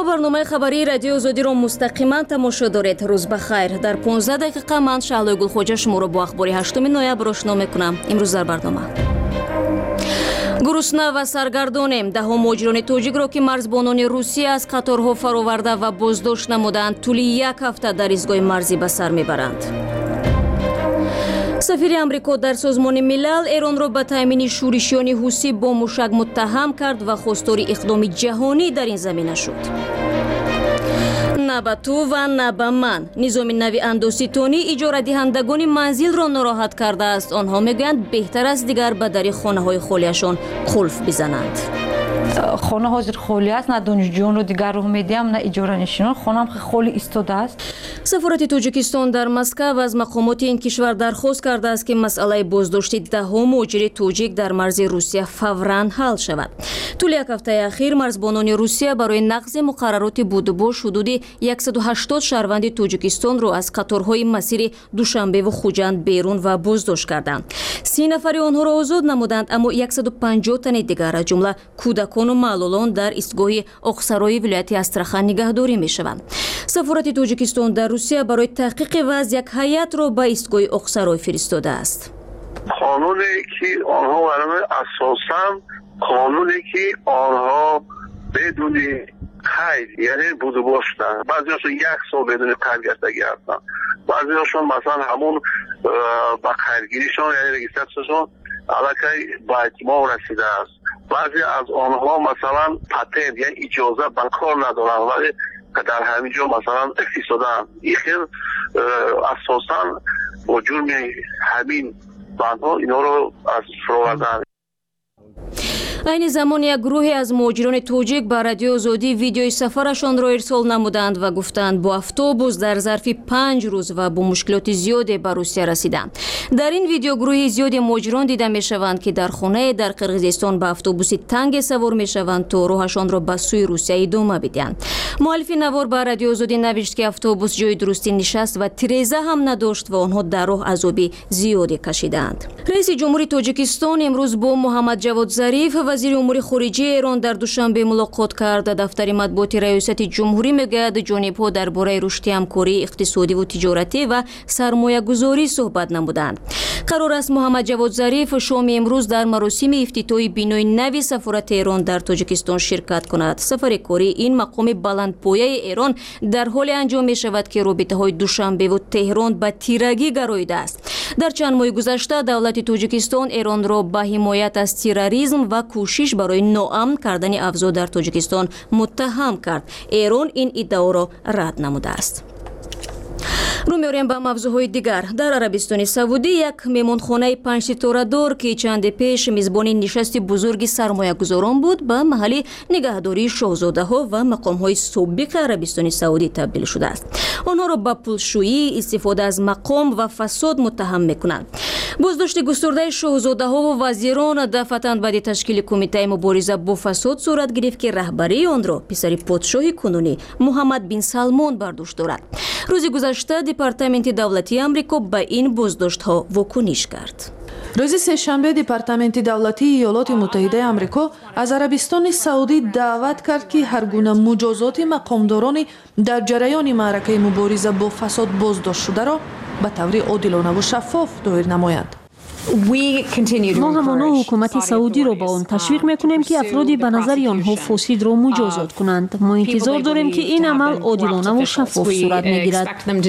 شما برنامه خبری رادیو آزادی را مستقیما تماشا دارید. روز بخیر. در 15 دقیقه من شهلا گلخوجه شما را با اخبار 8 نوامبر آشنا میکنم. امروز در برنامه گرسنه و سرگردانیم. دهها مهاجران توجیک را که مرزبانان روسیه از قطارها فرآورده و بازداشت نمودند طول یک هفته در ایستگاه مرزی به سر میبرند. سفیر امریکا در سازمان ملل ایران را به تامین شورشیان حوثی با موشک متهم کرد و خواستار اقدام جهانی در این زمینه شد. نه به تو و نه به من. نظام نوی اندوسیتونی اجاره دهندگان منزل را ناراحت کرده است. آنها میگویند بهتر است دیگر به در خانه های خالیشان قلف بزنند. خانه حاضر خالی است، نه دانشجویان رو دیگر رو میدیم نه اجاره نشینان. خانه هم خالی ایستاده است. سفارت تاجیکستان در مسکو از مقامات این کشور درخواست کرده است که مسئله بازداشت دهها مهاجر توجیک در مرز روسیه فوراً حل شود. طول یک هفته اخیر مرزبانان روسیه برای نقض مقررات بود و باش حدود 180 شهروند تاجیکستان را از قطارهای مسیر دوشنبه و خوجند بیرون و بازداشت کردند. 30 نفر آنها را آزاد نمودند، اما 150 تن دیگر از جمله کودکان و معلولان در ایستگاه آقسرای ولایت استراخان نگهداری میشوند. سفارت تاجیکستان در روسیه برای تحقیق وضع یک هیئت را به ایستگاه آقسرای فرستاده است. قانونی که آنها برای اساساً قانونی که آنها بدون قید یعنی بود و باشتن، بعضیاشون 1 سال بدون قید گشتگی هستن، بعضیاشون مثلا همون با قیدگیریشون یعنی رجیسترشون علاقه با اتمام رسیده است. بعضی از آنها مثلا پتنت یعنی اجازه به کار ندارن ولی در همینجا مثلا اقتصادن. این خیلی اساسا با جرم همین بندها اینا رو از فراوردن. این زمان یک گروه از مهاجران توجیک به رادیو آزادی ویدیوی سفرشان را ارسال نمودند و گفتند با اتوبوس در ظرف 5 روز و با مشکلات زیادی به روسیه رسیدند. در این ویدیو گروه زیادی مهاجران دیده میشوند که در خانه در قرقیزستان به اتوبوس تنگ سوار میشوند تا راهشان را به سوی روسیه ادامه بدهند. مؤلف نوار به رادیو آزادی نوشت که اتوبوس جای درستی نشست و تریزه هم نداشت و آنها در راه عذابی زیادی کشیدند. رئیس جمهوری تاجیکستان امروز با محمد جواد ظریف وزیر امور خارجه ایران در دوشنبه ملاقات کرد. دفتر مطبوعات ریاست جمهوری میگوید جانب‌ها درباره رشد همکاری اقتصادی و تجارتی و سرمایه‌گذاری صحبت نمودند. قرار است محمد جواد ظریف شام امروز در مراسم افتتاحی بینای نوی سفارت ایران در تاجیکستان شرکت کند. سفر کاری این مقام بلندپایه ایران در حال انجام می شود که رابطه‌های دوشنبه و تهران به تیرگی گراییده است. در چند ماه گذشته دولت تاجیکستان ایران را به حمایت از تروریسم و کوشش برای ناامن کردن اوضاع در تاجیکستان متهم کرد. ایران این ادعا را رد نموده است. رو می‌آوریم به موضوعهای دیگر. در عربستان سعودی یک مهمانخانه 5 ستاره دار که چند پیش میزبان نشست بزرگ سرمایه‌گذاران بود به محل نگهداری شاهزاده‌ها و مقام‌های سابق عربستان سعودی تبدیل شده است. آنها را به پولشویی، استفاده از مقام و فساد متهم می‌کنند. بازداشت گسترده شاهزاده‌ها و وزیران دفعتاً بعد تشکیل کمیته مبارزه با فساد صورت گرفت که رهبری آن را پسر پادشاه کنونی محمد بن سلمان بر دوش دارد. روز گذشته دپارتمنت دولتی آمریکا به این بازداشت‌ها واکنش کرد. روز سه‌شنبه دپارتمنت دولتی ایالات متحده آمریکا از عربستان سعودی دعوت کرد که هر گونه مجازات مقامداران در جریان معرکه مبارزه با فساد بازداشت شده را به طور عادلانه و شفاف دایر نمایند. ما همانا حکومت سعودی را با آن تشویق میکنیم که افرادی به نظر آنها فاسد را مجازات کنند. ما انتظار داریم که این عمل عادلانه و شفاف صورت میگیرد.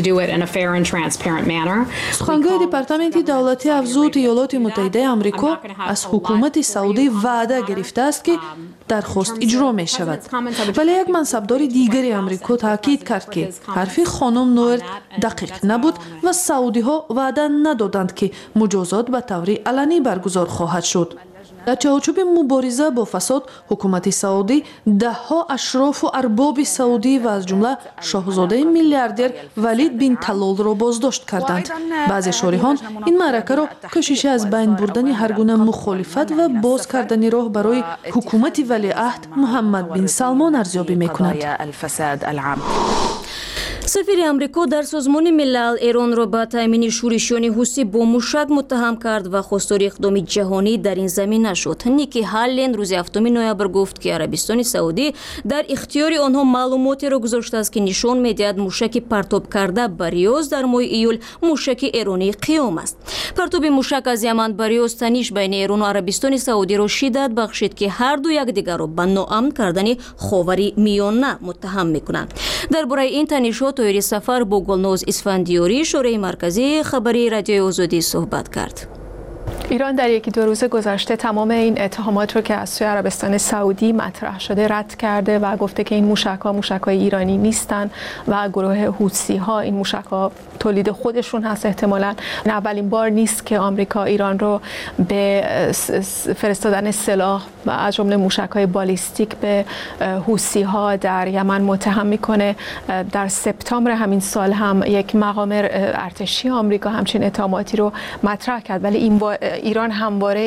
سخنگوی دپارتمنت دولتی افزود ایالات متحده آمریکا از حکومت سعودی وعده گرفته است که درخواست اجرا می شود. ولی یک منصبدار دیگری آمریکا تاکید کرد که حرف خانم نوئرت دقیق نبود و سعودی ها وعده ندادند که مجازات به طور علنی برگزار خواهد شد. در چارچوب مبارزه با فساد حکومت سعودی دهها اشراف و ارباب سعودی و از جمله شاهزاده میلیاردر ولید بن طلال را بازداشت کردند. بعضی شارحان این معرکه را کوشش از بین بردن هر گونه مخالفت و باز کردن راه برای حکومت ولیعهد محمد بن سلمان ارزیابی می‌کنند. سفیر امریکا در سازمان ملل ایران را به تامین شورشیان حوثی با موشک متهم کرد و خواستار اقدام جهانی در این زمینه شد. نیکی هالند روز 7 نوامبر گفت که عربستان سعودی در اختیار آنها معلوماتی را گذاشته است که نشان می‌دهد موشک پرتاب کرده به ریاض در ماه ایول موشک ایرانی قیام است. پرتاب موشک از یمن به ریاض تنش بین ایران و عربستان سعودی را شدت بخشید که هر دو یکدیگر را به ناامن کردن خاورمیانه متهم می‌کنند. درباره این تنش‌ها طاهر سفر با گلناز اسفندیاری شورای مرکزی خبری رادیوی آزادی صحبت کرد. ایران در یکی دو روز گذشته تمام این اتهامات رو که از سوی عربستان سعودی مطرح شده رد کرده و گفته که این موشک‌های ایرانی نیستن و گروه حوثی‌ها این موشک‌ها تولید خودشون هست. احتمالاً اولین بار نیست که آمریکا ایران رو به فرستادن سلاح و از جمله موشک‌های بالیستیک به حوثی‌ها در یمن متهم میکنه. در سپتامبر همین سال هم یک مقام ارتشی آمریکا همچین اتهاماتی رو مطرح کرد، ولی ایران همواره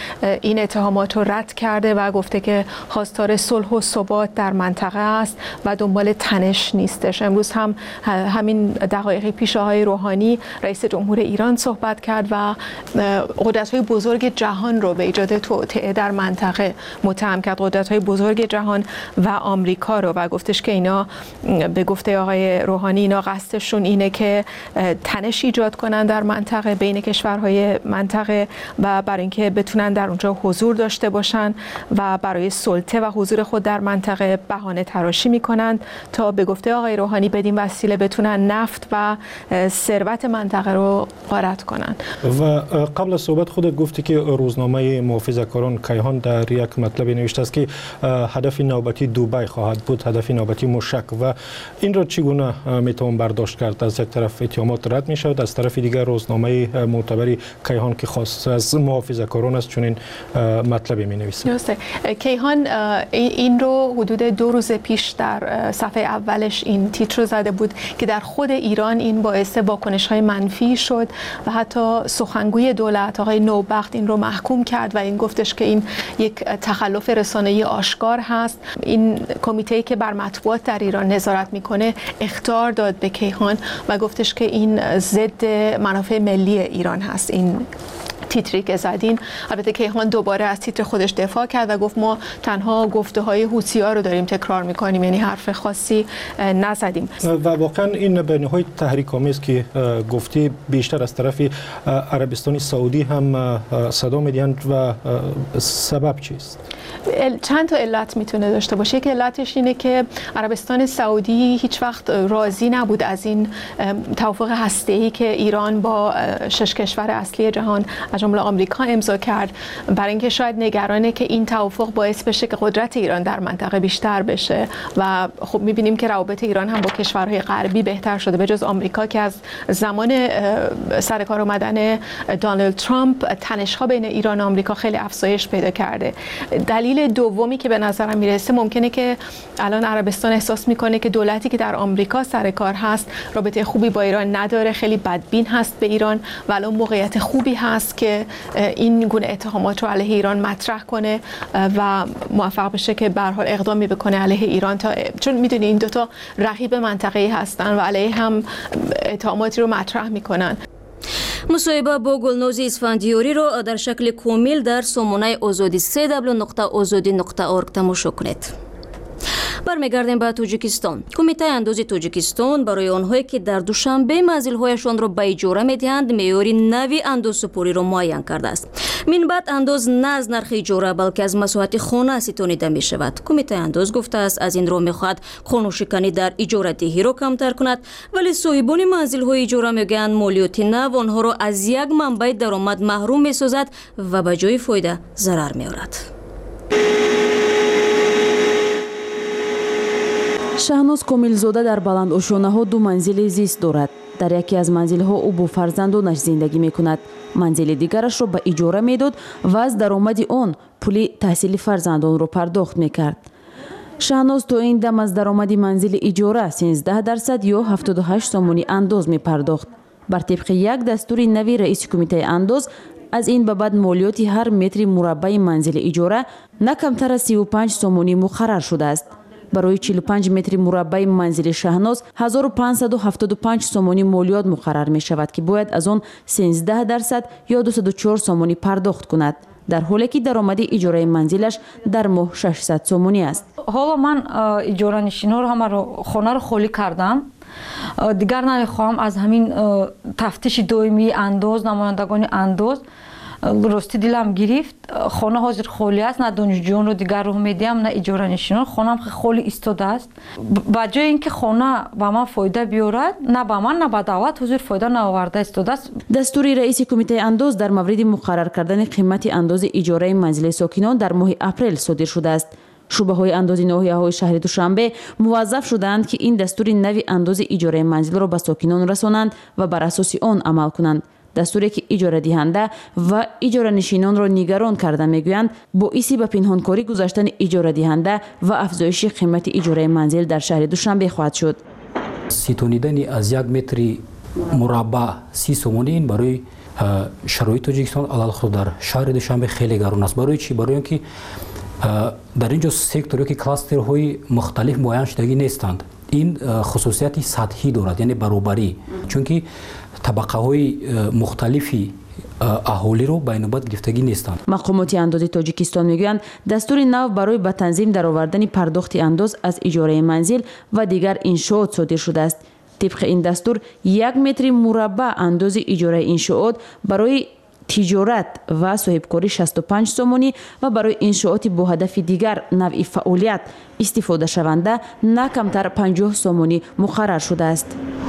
این اتهامات رو رد کرده و گفته که خواستار صلح و ثبات در منطقه است و دنبال تنش نیستش. امروز هم همین دقایقی پیش آقای روحانی رئیس جمهور ایران صحبت کرد و قدرت‌های بزرگ جهان رو به ایجاد توطئه در منطقه متهم کرد، قدرت‌های بزرگ جهان و آمریکا رو، و گفتش که اینا به گفته آقای روحانی اینا قصدشون اینه که تنش ایجاد کنن در منطقه بین کشورهای منطقه و برای اینکه بتونن در اونجا حضور داشته باشن و برای سلطه و حضور خود در منطقه بهانه تراشی میکنند تا به گفته آقای روحانی بدین وسیله بتونن نفت و ثروت منطقه رو غارت کنن. و قبل از صحبت خودت گفتی که روزنامه محافظه‌کاران کیهان در یک مطلب نوشته است که هدف نوبتی دوبای خواهد بود، هدف نوبتی موشک، و این را چگونه میتوان برداشت کرد؟ از یک طرف اتهامات رد میشود، از طرف دیگر روزنامه معتبری کیهان که خاص از محافظه‌کاران است چنین مطلبی می‌نویسد. درسته. کیهان این رو حدود 2 روز پیش در صفحه اولش این تیتر رو زده بود که در خود ایران این باعث واکنش‌های منفی شد و حتی سخنگوی دولت آقای نوبخت این رو محکوم کرد و این گفتش که این یک تخلف رسانه‌ای آشکار هست. این کمیته‌ای که بر مطبوعات در ایران نظارت میکنه اخطار داد به کیهان و گفتش که این ضد منافع ملی ایران هست. این تیتری که زدین، البته کیهان دوباره از تیتر خودش دفاع کرد و گفت ما تنها گفته های حوثی‌ها رو داریم تکرار میکنیم، یعنی حرف خاصی نزدیم. و واقعا این بیانیه‌های تحریک‌آمیز که گفتی بیشتر از طرف عربستان سعودی هم صدا می‌دهند و سبب چیست؟ چند تا علت میتونه داشته باشه. یک علتش اینه که عربستان سعودی هیچ وقت راضی نبود از این توافق هسته‌ای که ایران با 6 کشور اصلی جهان از جمله آمریکا امضا کرد، برای اینکه شاید نگرانه که این توافق باعث بشه که قدرت ایران در منطقه بیشتر بشه و خب می‌بینیم که روابط ایران هم با کشورهای غربی بهتر شده، به جز آمریکا که از زمان سر کار اومدن دونالد ترامپ تنش‌ها بین ایران و آمریکا خیلی افزایش پیدا کرده. دلیل دومی که به نظرم میرسه ممکنه که الان عربستان احساس میکنه که دولتی که در آمریکا سر کار هست رابطه خوبی با ایران نداره، خیلی بدبین هست به ایران و الان موقعیت خوبی هست که این گونه اتهامات رو علیه ایران مطرح کنه و موفق بشه که به هر حال اقدامی بکنه علیه ایران، چون میدونی این دوتا رقیب منطقه‌ای هستن و علیه هم اتهاماتی رو مطرح میکنن. مصاحبه با گلناز اسفندیاری را در شکل کامل در سامانه آزادی www.azadi.org تماشا کنید. برمیگردیم به تاجیکستان. کمیته اندازی تاجیکستان برای آنهایی که در دوشنبه منزل‌هایشان را به اجاره می‌دهند معیار نوی اندازسپاری را معین کرده است. من بعد انداز نه از نرخ اجاره بلکه از مساحت خانه ستانیده می‌شود. کمیته انداز گفته است از این را می‌خواهد خانه‌شکنی در اجاره دهی را کمتر کند، ولی صاحبان منزل‌های اجاره می‌گویند مالیات نو آنها را از یک منبع درآمد محروم می‌سازد و به جای فایده ضرر می‌آورد. شهناز کاملزاده در بلندآشانه‌ها 2 منزل زیست دارد. در یکی از منزل‌ها او با فرزندانش زندگی می‌کند. منزل دیگرش را به اجاره می‌داد و از درآمد آن پول تحصیل فرزندان را پرداخت می‌کرد. شهناز تا این دم از درآمد منزل اجاره 13% یا 78 سامانی انداز می‌پرداخت. بر طبق یک دستور نوی رئیس کمیته انداز از این به بعد مالیات هر متر مربع منزل اجاره نه کمتر از 35 سامانی مقرر شده است. барои 45 метри мураббаи манзили Шаҳноз 1575 сомонӣ молиёт муқаррар мешавад ки бояд аз он 13% ё 204 сомонӣ пардохт кунад, дар ҳоле ки даромади иҷораи манзилаш дар моҳ 600 сомонӣ аст. ҳоло ман иҷоранишинҳоро ҳамаро хонаро холӣ кардам. дигар намехоҳам аз ҳамин тафтиши доимии андоз, намояндагони андоз рости дилам гирифт. хона ҳозир холӣ аст, на донишҷӯёнро дигар роҳ медиҳам, на иҷоранишинон. хонам холӣ истодааст. ба ҷои ин ки хона ба ман фоида биёрад, на ба ман, на ба давлат ҳозир фоида наоварда истодааст. дастури раиси кумитаи андоз дар мавриди муқаррар кардани қимати андози иҷораи манзили сокинон дар моҳи апрел содир шудааст. шӯъбаҳои андози ноҳияҳои шаҳри Душанбе муваззаф шудаанд ки ин дастури нави андози иҷораи манзилро ба сокинон расонанд ва бар асоси он амал кунанд. дастуре ки иҷорадиҳанда ва иҷоранишинонро нигарон карда мегӯянд боиси ба пинҳонкорӣ гузаштани иҷорадиҳанда ва афзоиши қимати иҷораи манзил дар шаҳри Душанбе хоҳад шуд. ситонидани аз 1 метри мураббаъ 30 сомонӣ ин барои шароити Тоҷикистон алалхусус дар шаҳри Душанбе хеле гарон аст. барои чӣ? барои он ки дар ин ҷо сектор ки кластерҳои мухталиф муайян шудагӣ нестанд. ин хусусияти сатҳӣ дорад, яъне баробарӣ, чунки табақаҳои мухталифи аҳолиро байнобат гирифтагӣ нестанд. мақомоти андози Тоҷикистон мегӯянд дастури нав барои ба танзим даровардани пардохти андоз аз иҷораи манзил ва дигар иншоот содир шудааст. тибқи ин дастур 1 метри мураббаъ андози иҷораи иншоот барои тиҷорат ва соҳибкорӣ 65 сомонӣ ва барои иншооти бо ҳадафи дигар навъи фаъолият истифодашаванда на камтар 50 сомонӣ муқаррар шудааст.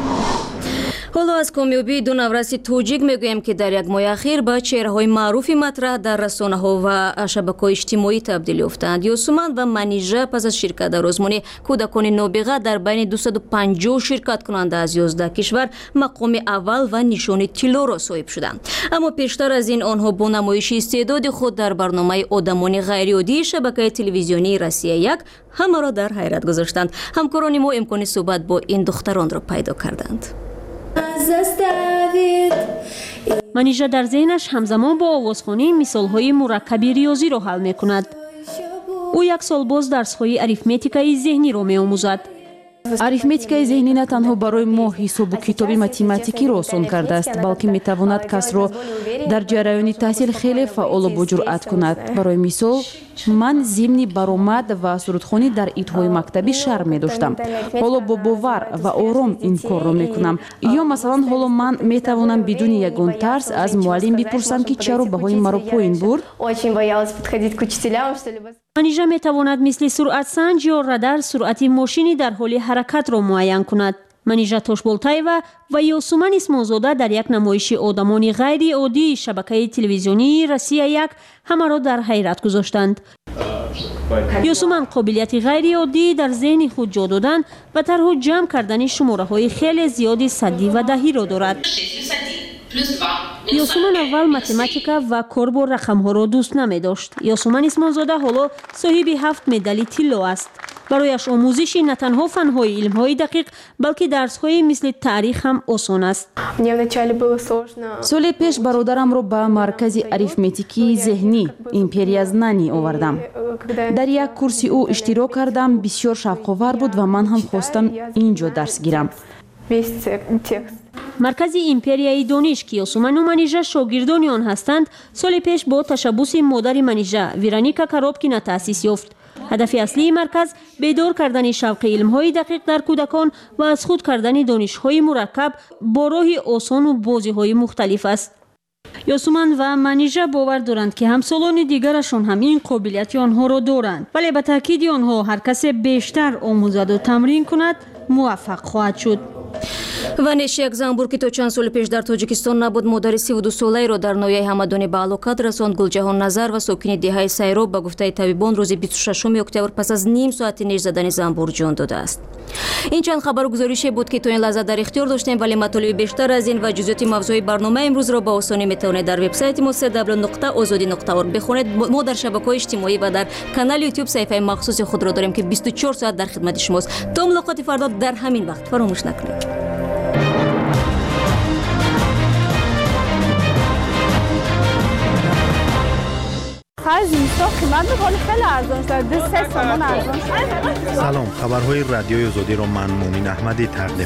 ҳоло аз комёбии ду навраси тоҷик мегӯем ки дар як моҳи ахир ба чеҳраҳои маъруфи матраҳ дар расонаҳо ва шабакаҳои иҷтимоӣ табдил ёфтаанд. Ёсуманд ва Манижа пас аз ширкат дар озмуни кӯдакони нобиға дар байни 250 ширкаткунанда аз 11 кишвар мақоми аввал ва нишони тиллоро соҳиб шуданд. аммо пештар аз ин онҳо бо намоиши истеъдоди худ дар барномаи одамони ғайриоддии шабакаи телевизионии Россия 1 ҳамаро дар ҳайрат гузоштанд. ҳамкорони мо имкони суҳбат бо ин духтаронро пайдо карданд. манижа дар зеҳнаш ҳамзамон бо овозхонӣ мисолҳои мураккаби риёзиро ҳал мекунад. ӯ як сол боз дарсҳои арифметикаи зеҳниро меомӯзад. арифметикаи зеҳнӣ на танҳо барои мо ҳисобу китоби математикиро осон кардааст, балки метавонад касро дар ҷараёни таҳсил хеле фаъолу боҷуръат кунад. барои мисол, ман зимни баромад ва сурудхонӣ дар идҳои мактабӣ шарм медоштам. ҳоло бо бовар ва ором ин корро мекунам. ё масалан ҳоло ман метавонам бидуни ягон тарс аз муаллим бипурсам ки чаро баҳои маро поин бурд. манижа метавонад мисли суръатсанҷ ё радар суръати мошини дар ҳоли ҳаракатро муайян кунад. манижа Тошболтаева ва Ёсуман Исмонзода дар як намоиши одамони ғайриоддии шабакаи телевизионии Россия 1 ҳамаро дар ҳайрат гузоштанд. Ёсуман қобилияти ғайриоддии дар зеҳни худ ҷо додан ва тарҳу ҷамъ кардани шумораҳои хеле зиёди саддӣ ва даҳиро дорад. Ёсуман аввал математика ва кор бо рақамҳоро дӯст намедошт. Ёсуман Исмонзода ҳоло соҳиби 7 медали тилло аст. барояш омӯзиши на танҳо фанҳои илмҳои дақиқ, балки дарсҳои мисли таърих ҳам осон аст. соли пеш бародарамро ба маркази арифметикии зеҳнӣ империя знанӣ овардам. дар як курси ӯ иштирок кардам, бисёр шавқовар буд ва ман ҳам хостам ин ҷо дарс гирам. маркази империяи дониш ки Ёсуману Манижа шогирдони он ҳастанд, соли пеш бо ташаббуси модари Манижа Вероника Коробкина таъсис ёфт. ҳадафи аслии марказ бедор кардани шавқи илмҳои дақиқ дар кӯдакон ва аз худ кардани донишҳои мураккаб бо роҳи осону бозиҳои мухталиф аст. Ёсуман ва Манижа бовар доранд ки ҳамсолони дигарашон ҳам ин қобилияти онҳоро доранд, вале ба таъкиди онҳо ҳар касе бештар омӯзаду тамрин кунад, муваффақ хоҳад шуд. Ванеш як занбур ки то чанд соли пеш дар Тоҷикистон набуд, модари 32 солаеро дар ноҳияи Ҳамадонӣ ба ҳалокат расонд. Гулҷаҳон Назар ва сокини деҳаи Сайроб ба гуфтаи табибон рӯзи 26 октябр пас аз ним соати неш задани занбур ҷон додааст. ин чанд хабару гузорише буд ки то ин лаҳза дар ихтиёр доштем, вале матолиби бештар аз ин ва ҷузъиёти мавзӯи барнома имрӯзро ба осонӣ метавонед дар вебсайти мо www.ozodi.org бихонед. мо дар шабакаҳои иҷтимоӣ ва дар канали YouTube саҳифаи махсуси худро дорем ки 24 соат дар хидмати шумост. то мулоқоти фардо дар ҳамин вақт фаромӯш накунед. تا قیمت میکنه خیلی ارزان شده 3 تومان ارزان شده. سلام، خبرهای رادیوی آزادی رو من مومین احمدی تقدیم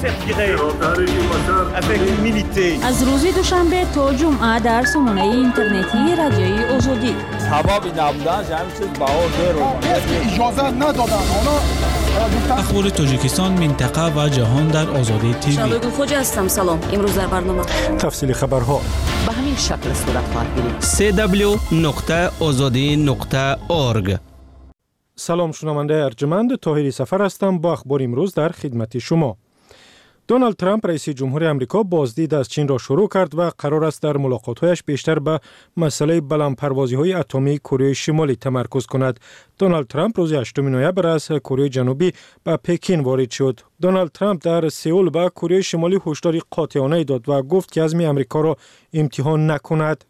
می‌کنم. از روز دوشنبه تا جمعه در سامانه اینترنتی رادیوی آزادی. حبابی نبودن همین چیز بهار اجازه ندادن اخبار تاجیکستان، منطقه و جهان در آزادی تیوی. شبگون خوجا هستم. سلام. امروز در برنامه تفصیل خبرها به همین شکل صورت خواهد گرفت. www.azadi.org. سلام شنونده ارجمند، طاهری سفر هستم با اخبار امروز در خدمت شما. دونالد ترامپ رئیس جمهور آمریکا بازدید از چین را شروع کرد و قرار است در ملاقات‌هایش بیشتر به مسئله بلندپروازی‌های اتمی کره شمالی تمرکز کند. دونالد ترامپ روز 8 نوامبر از کره جنوبی به پکین وارد شد. دونالد ترامپ در سئول به کره شمالی هشداری قاطعانه داد و گفت که عزم آمریکا را امتحان نکند.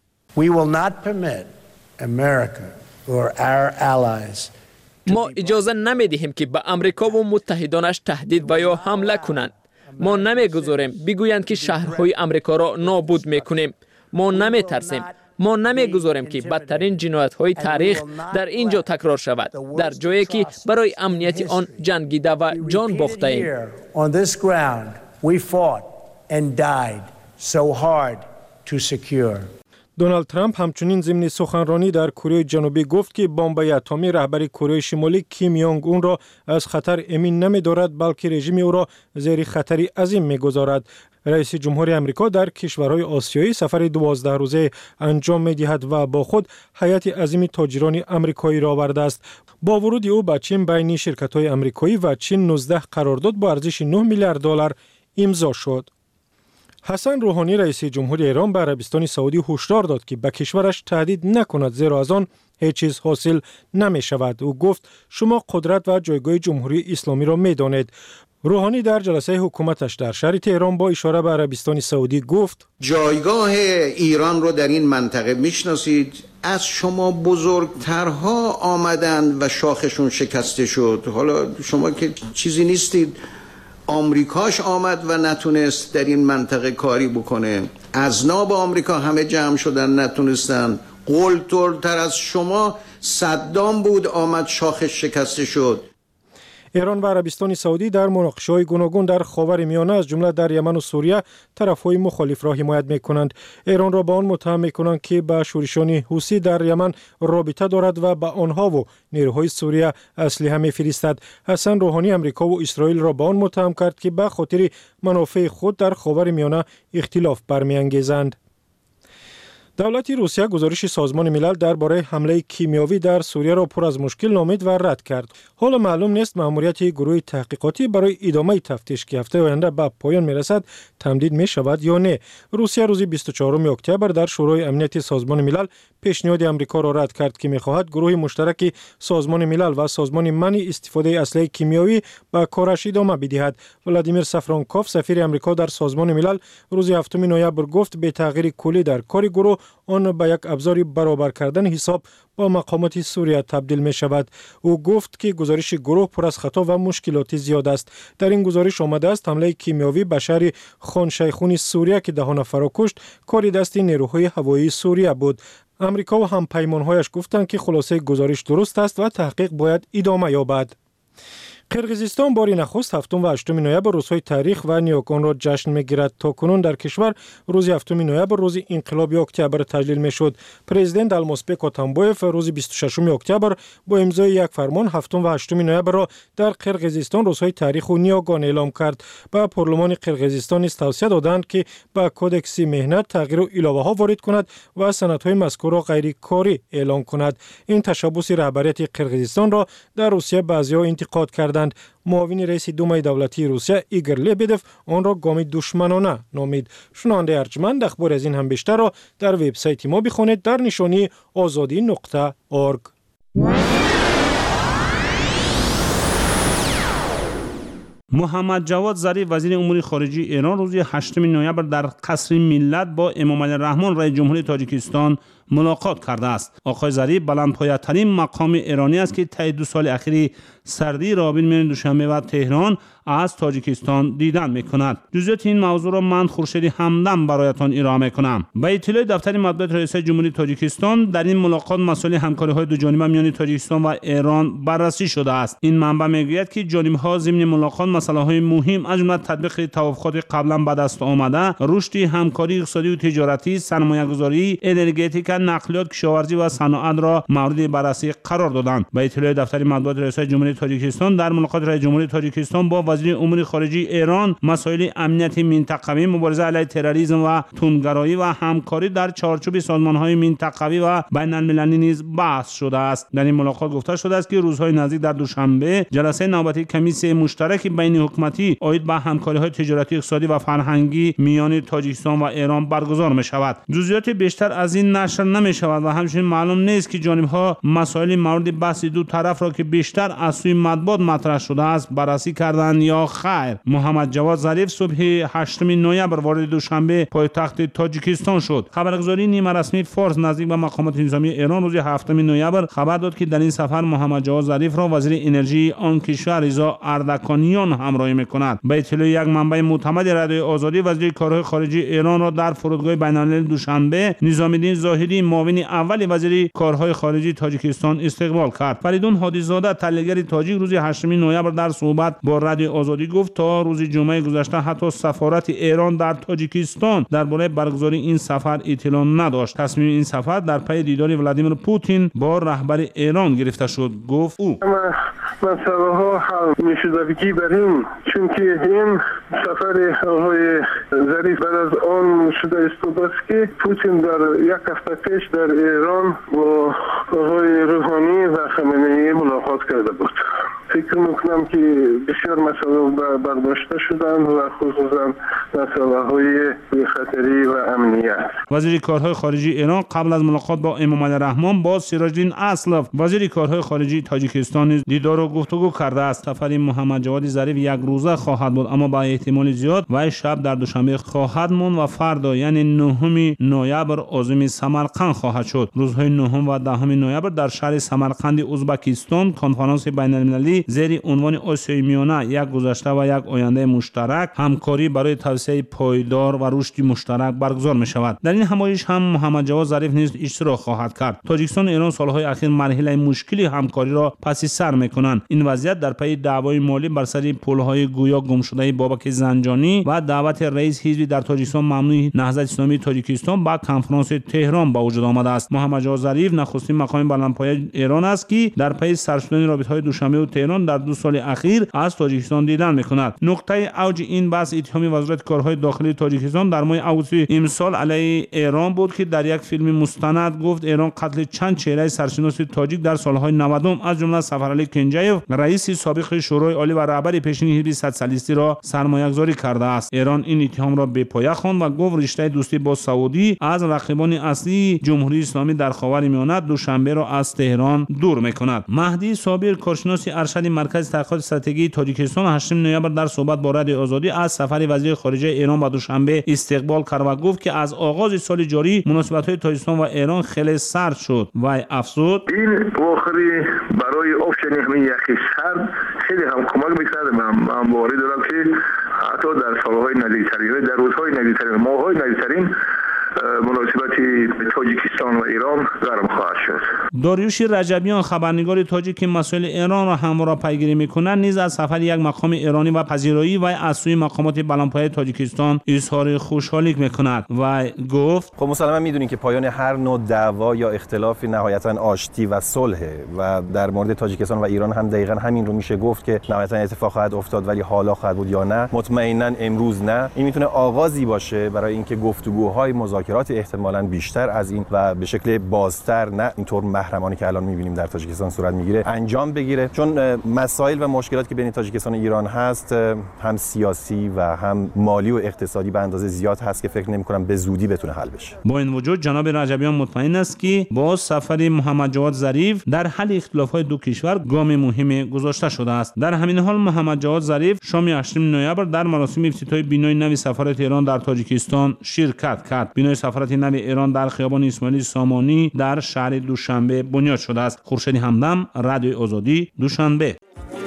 ما اجازه نمی‌دهیم که به آمریکا و متحدانش تهدید و یا حمله کنند. ما نمیگذاریم بگویند که شهرهای آمریکا را نابود میکنیم. ما نمیترسیم. ما نمیگذاریم که بدترین جنایت‌های تاریخ در اینجا تکرار شود، در جایی که برای امنیت آن جنگیده و جان باخته ایم. دونالد ترامپ همچنین ضمن سخنرانی در کره جنوبی گفت که بمب‌های اتمی رهبر کره شمالی کیم یونگ اون را از خطر امین نمی‌دارد، بلکه رژیم او را زیر خطری عظیم می‌گذارد. رئیس جمهور آمریکا در کشورهای آسیایی سفر 12 روزه انجام می‌دهد و با خود هیئت عظیم تاجران آمریکایی را آورده است. با ورود او به چین بین شرکت‌های آمریکایی و چین 19 قرارداد با ارزش 9 میلیارد دلار امضا شد. حسن روحانی رئیس جمهور ایران به عربستان سعودی هشدار داد که به کشورش تهدید نکند، زیرا از آن هیچ چیز حاصل نمی شود. او گفت شما قدرت و جایگاه جمهوری اسلامی را می دانید. روحانی در جلسه حکومتش در شهر تهران با اشاره به عربستان سعودی گفت جایگاه ایران را در این منطقه میشناسید. از شما بزرگترها آمدند و شاخشون شکسته شد. حالا شما که چیزی نیستید. آمریکاش آمد و نتونست در این منطقه کاری بکنه. اذناب آمریکا همه جمع شدن نتونستن. قلدرتر از شما صدام بود، آمد شاخش شکسته شد. ایران و عربستان سعودی در مناقشه‌های گوناگون در خاورمیانه از جمله در یمن و سوریه طرف‌های مخالف را حمایت می‌کنند. ایران را به آن متهم می‌کنند که با شورشان حوثی در یمن رابطه دارد و به آنها و نیروهای سوریه اسلحه می‌فرستد. حسن روحانی آمریکا و اسرائیل را به آن متهم کرد که به خاطر منافع خود در خاورمیانه اختلاف برمی‌انگیزند. دولت روسیه گزارش سازمان ملل درباره حمله کیمیاوی در سوریه را پر از مشکل نامید و رد کرد. حالا معلوم نیست مأموریت گروه تحقیقاتی برای ادامه تفتیش که هفته آینده به پایان میرسد تمدید می شود یا نه. روسیه روز 24 اکتبر در شورای امنیت سازمان ملل پیشنهاد آمریکا را رد کرد که می‌خواهد گروه مشترک سازمان ملل و سازمان منع استفاده اسلحه کیمیایی به کارش ادامه بدهد. ولادیمیر سافرانکوف سفیر آمریکا در سازمان ملل روز 7 نوامبر گفت به تغییر کلی در کار گروه آن به یک ابزار برابر کردن حساب با مقامات سوریه تبدیل می شود. او گفت که گزارش گروه پر از خطا و مشکلات زیاد است. در این گزارش آمده است حمله کیمیاوی به شهر خان شیخون سوریه که 10 نفر را کشت کاری دست نیروهای هوایی سوریه بود. آمریکا و همپیمانهایش گفتند که خلاصه گزارش درست است و تحقیق باید ادامه یابد. قرقیزستان باری نخست 7 و 8 نوامبر روزهای تاریخ و نیاکان را جشن می‌گیرد. تا کنون در کشور روز 7 نوامبر روز انقلاب اکتبر تجلیل می‌شد. پرزیدنت المسبک اتامبایف روز 26 اکتبر با امضای یک فرمان 7 و 8 نوامبر را در قرقیزستان روزهای تاریخ و نیاکان اعلام کرد. با پارلمان قرقیزستان نیز توصیه دادند که با کدکس مهنت تغییر و علاوه‌ها وارد کند و سندهای مذکور را غیر کاری اعلام کند. این تشبث رهبریت قرقیزستان را در روسیه بعضی‌ها انتقاد کردند. معاون رئیس دومای دولتی روسیه ایگور لبدف آن را گام دشمنانه نامید. شنونده ارجمند اخبار از این هم بیشتر را در وبسایت ما بخوانید در نشانی azadi.org. محمد جواد ظریف وزیر امور خارجه ایران روز 8 نوامبر در قصر ملت با امام علی الرحمن رئیس جمهوری تاجیکستان ملاقات کرده است. آقای ظریف بلندپایه‌ترین مقام ایرانی است که طی 2 سال اخیر سردی رابطه میان دوشنبه و تهران از تاجیکستان دیدن میکند. جزئیات این موضوع را من خورشید همدم برایتان ارائه میکنم. به اطلاع دفتر مطبوعات رئیس جمهوری تاجیکستان در این ملاقات مسائل همکاری‌های دو جانبه میان تاجیکستان و ایران بررسی شده است. این منبع میگوید که جانب‌ها ضمن ملاقات مسائل‌های مهم از جمله تطبیق توافقات قبلا به دست آمده، رشد همکاری اقتصادی و تجارتی، سرمایه‌گذاری، انرژتیک، نقلیات، کشاورزی و صنعت را مورد بررسی قرار دادند. به اطلاع دفتر مطبوعات رئیس جمهوری تاجیکستان در ملاقات رئیس جمهوری تاجیکستان با وزیر امور خارجه ایران مسائل امنیت منطقوی، مبارزه علیه تروریسم و تندگرایی و همکاری در چارچوب سازمان‌های منطقوی و بین‌المللی نیز بحث شده است. در این ملاقات گفته شده است که روزهای نزدیک در دوشنبه جلسه نوبتی کمیسیون مشترک بین حکومتی عاید به همکاری‌های تجارتی، اقتصادی و فرهنگی میان تاجیکستان و ایران برگزار می‌شود. جزئیات بیشتر از این نشر نمی‌شود و همچنین معلوم نیست که جانب‌ها مسائل مورد بحث دو طرف را که بیشتر از سوی مطبوعات مطرح شده است بررسی کردند یا خیر. محمد جواد ظریف صبح 8 نوامبر وارد دوشنبه پایتخت تاجیکستان شد. خبرگزاری نیمه رسمی فارس نزدیک به مقامات نظامی ایران روز 7 نوامبر خبر داد که در این سفر محمد جواد ظریف را وزیر انرژی آن کشور رضا اردکانیان همراهی می‌کند. به اطلاع یک منبع معتمد رادیو آزادی، وزیر کارهای خارجه ایران را در فرودگاه بین‌المللی دوشنبه نظامی‌الدین زاهدی معاون اول وزیر کارهای خارجه تاجیکستان استقبال کرد. فریدون هادی‌زاده تحلیلگر تاجیک روز 8 نوامبر در صحبت با رادیو آزادی گفت تا روز جمعه گذشته حتی سفارت ایران در تاجیکستان درباره برگزاری این سفر اطلاع نداشت. تصمیم این سفر در پی دیدار ولادیمیر پوتین با رهبر ایران گرفته شد. گفت او مسئله ها حل می شده بگی بریم، چون که این سفر آقای ظریف بعد از آن شده است که پوتین در یک هفته پیش در ایران با آقای روحانی و خامنه‌ای ملاقات کرده بود. فکر میکنم که بسیار مسائل برداشته شدن و خصوصا مسائل های خطری و امنیت. وزیر کارهای خارجه ایران قبل از ملاقات با امامعلی رحمان با سیراج‌الدین اسلف وزیر کارهای خارجه تاجیکستان دیدار و گفتگو کرده است. سفر محمد جواد ظریف یک روزه خواهد بود، اما با احتمال زیاد و شب در دوشنبه خواهد ماند و فردا یعنی 9 نوامبر عازم سمرقند خواهد شد. روزهای 9 و 10 نوامبر در شهر سمرقند ازبکستان کنفرانس بین‌المللی زیر عنوان آسیای میانه یک گذشته و یک آینده مشترک همکاری برای توسعه پایدار و رشد مشترک برگزار می شود. در این همایش هم محمد جواد ظریف نیز اشتراک خواهد کرد. تاجیکستان و ایران سالهای اخیر مرحله مشکلی همکاری را پس سر می کنند. این وضعیت در پی دعوای مالی بر سر پل‌های گویا گم شده بابک زنجانی و دعوت رئیس حزب در تاجیکستان ممنوع نهضت اسلامی تاجیکستان با کنفرانس تهران با وجود آمده است. محمد جواد ظریف نخستین مقام بلندپایه ایران است که در پی سر شدن رابطه‌های دوشنبه و تهران در 2 سال اخیر از تاجیکستان دیدن می‌کند. نقطه اوج این بحث اتهام وزارت کارهای داخلی تاجیکستان در ماه اوت امسال علیه ایران بود که در یک فیلم مستند گفت ایران قتل چند چهره سرشناس تاجیک در سالهای 90 از جمله سفرعلی کنجایف رئیس سابق شورای عالی و رهبر پیشین حزب صدرسالیستی را سرمایه‌گذاری کرده است. ایران این اتهام را به پایه خواند و گفت رشته دوستی با سعودی از رقیبان اصلی جمهوری اسلامی در خاورمیانه دوشنبه را از تهران دور می‌کند. مهدی صابر کارشناس ارشد مرکز تحقیقات استراتژی تاجیکستان 8 نوامبر در صحبت با رادیو آزادی از سفر وزیر خارجه ایران به دوشنبه استقبال کرد و گفت که از آغاز سال جاری مناسبت‌های تاجیکستان و ایران خیلی سرد شد و افزود این واقعی برای افشانی همین یخی سرد خیلی هم کمک می‌کرد. من باوری دارم که حتی در سالهای نزدیکترین در روزهای نزدیکترین ماه‌های نزدیکترین مناسبت تاجیکستان و ایران گرم خواهد شد. داریوش رجبیان خبرنگار تاجیک که مسائل ایران را همواره پیگیری می‌کند نیز از سفر یک مقام ایرانی و پذیرایی و از سوی مقامات بلندپایه تاجیکستان اظهار خوشحالی می‌کند و گفت خب مسلماً می‌دونید که پایان هر نوع دعوا یا اختلاف نهایتاً آشتی و صلح و در مورد تاجیکستان و ایران هم دقیقاً همین رو میشه گفت که نهایتاً اتفاق خواهد افتاد، ولی حالا خواهد بود یا نه مطمئناً امروز نه. این میتونه آغازی باشه برای اینکه گفتگوهای مذاکرات احتمالاً بیشتر از این و به شکل بازتر، نه اینطور محرمانه که الان می‌بینیم در تاجیکستان صورت میگیره، انجام بگیره، چون مسائل و مشکلاتی که بین تاجیکستان و ایران هست هم سیاسی و هم مالی و اقتصادی به اندازه زیاد هست که فکر نمی‌کنم به زودی بتونه حل بشه. با این وجود جناب رجبیان مطمئن است که با سفر محمد جواد ظریف در حل اختلافات دو کشور گام مهمی گذاشته شده است. در همین حال محمد جواد ظریف شام 8 نوامبر در مراسم افتتاحی بینای نو سفارت ایران در تاجیکستان شرکت کرد. بینای سفارت نو ایران در خیابان اسماعیل سامانی در شهر دوشنبه بنیاد شده است. خورشید همدم، رادیو آزادی، دوشنبه.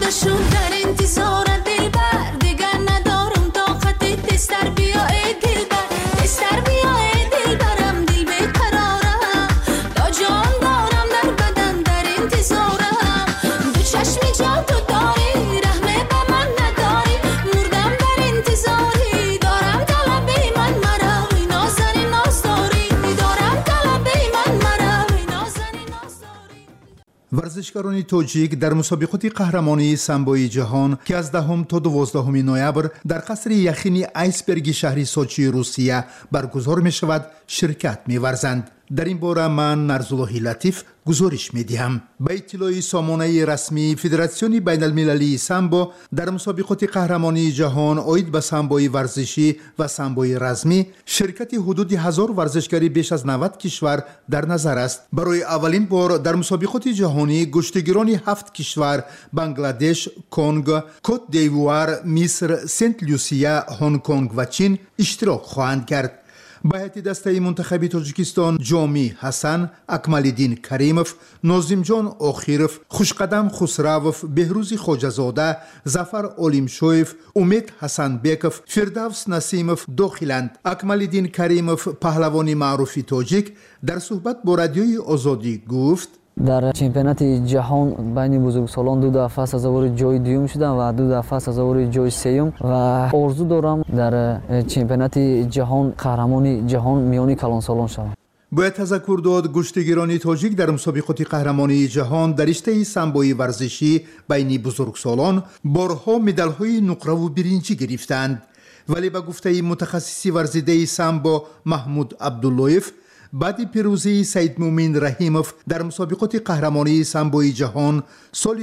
خودشون در انتظار دلبر دیگر ندارم طاقت دستر بیا ای دلبر دستر بیا ای دلبرم دل بیقرارم تا جان دارم در بدن در انتظارم دو چشم جا تو داری رحم به من نداری مردم در انتظاری دارم طلب من مرا نازنین نازداری دارم طلب من مرا نازنین نازداری. ورزشکاران توجیک در مسابقات قهرمانی سامبوی جهان که از 10 تا 12 نوامبر در قصر یخینی آیسبرگ شهری سوچی روسیه برگزار می شود شرکت می ورزند. در این باره من نرزاللهی لطیف گزارش می دهم. به اطلاع سامانه رسمی فدراسیون بین المللی سامبو در مسابقات قهرمانی جهان عاید به سامبوی ورزشی و سامبوی رزمی شرکت حدود 1000 ورزشکاری بیش از 90 کشور در نظر است. برای اولین بار در مسابقات جهانی گشتگیران 7 کشور بنگلادش، کنگ، کوت دیوار، مصر، سنت لوسیا، هنگ کنگ و چین اشتراک خواهند کرد. به هیئت دسته منتخب تاجیکستان جامی حسن، اکمالدین کریموف، نازم آخیروف، خوشقدم خسروف، بهروز خوجازاده، ظفر اولیمشویف، امید حسن بیکوف، فردوس نسیموف داخلند. اکمالدین کریموف پهلوان معروف تاجیک در صحبت با رادیوی آزادی گفت در چمپیونات جهان بین بزرگسالان 2 دفعه سزاوار جای دوم شدم و 2 دفعه سزاوار جای سوم و آرزو دارم در چمپیونات جهان قهرمان جهان میان کلانسالان شوم. باید تذکر داد گشتگیران تاجیک در مسابقات قهرمانی جهان در رشته سامبوی ورزشی بین بزرگسالان بارها مدال‌های نقره و برنجی گرفتند، ولی به گفته متخصص ورزیده سامبو محمود عبداللهیف بعد پیروزی سید مومن رحیموف در مسابقات قهرمانی سامبوی جهان سال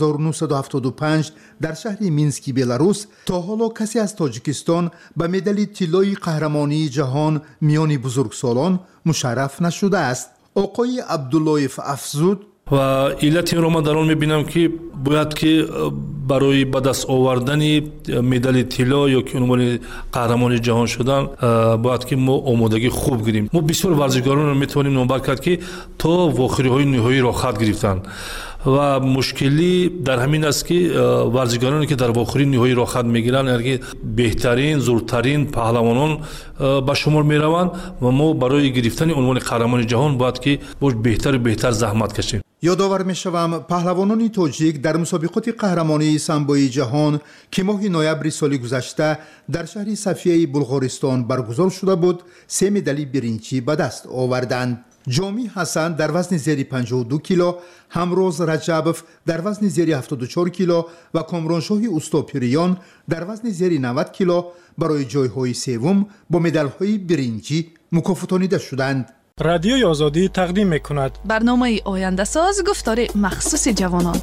1975 در شهر مینسک بلاروس تا حالا کسی از تاجیکستان به مدال طلای قهرمانی جهان میان بزرگسالان مشرف نشده است. آقای عبداللهیف افزود و علت این را من در آن میبینم که باید که برای به دست آوردن مدال طلا یا که عنوان قهرمان جهان شدن باید که ما آمادگی خوب گیریم. ما بسیار ورزشکاران را میتوانیم نامبر کرد که تا واخری های نهایی را خط گرفتن و مشکلی در همین است که ورزشکارانی که در واخری نهایی را خط میگیرن یعنی بهترین زورترین پهلوانان به شمار میروند و ما برای گرفتن عنوان قهرمان جهان باید که بهتر و بهتر زحمت کشیم. یادآور میشوم پهلوانان تاجیک در مسابقات قهرمانی سامبوی جهان که ماه نوامبر سال گذشته در شهر صفیه بلغارستان برگزار شده بود 3 مدال برنجی به دست آوردند. جامی حسن در وزن زیر 52 کیلو، همروز رجبوف در وزن زیر 74 کیلو و کامرانشاه اوستاپیریان در وزن زیر 90 کیلو برای جایهای سوم با مدال‌های برنجی مکافاتانیده شدند. رادیوی آزادی تقدیم می‌کند برنامه آینده ساز گفتار مخصوص جوانان.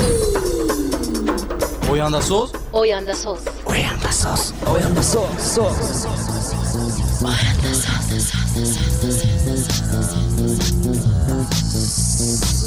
آینده ساز آینده ساز آینده ساز آینده ساز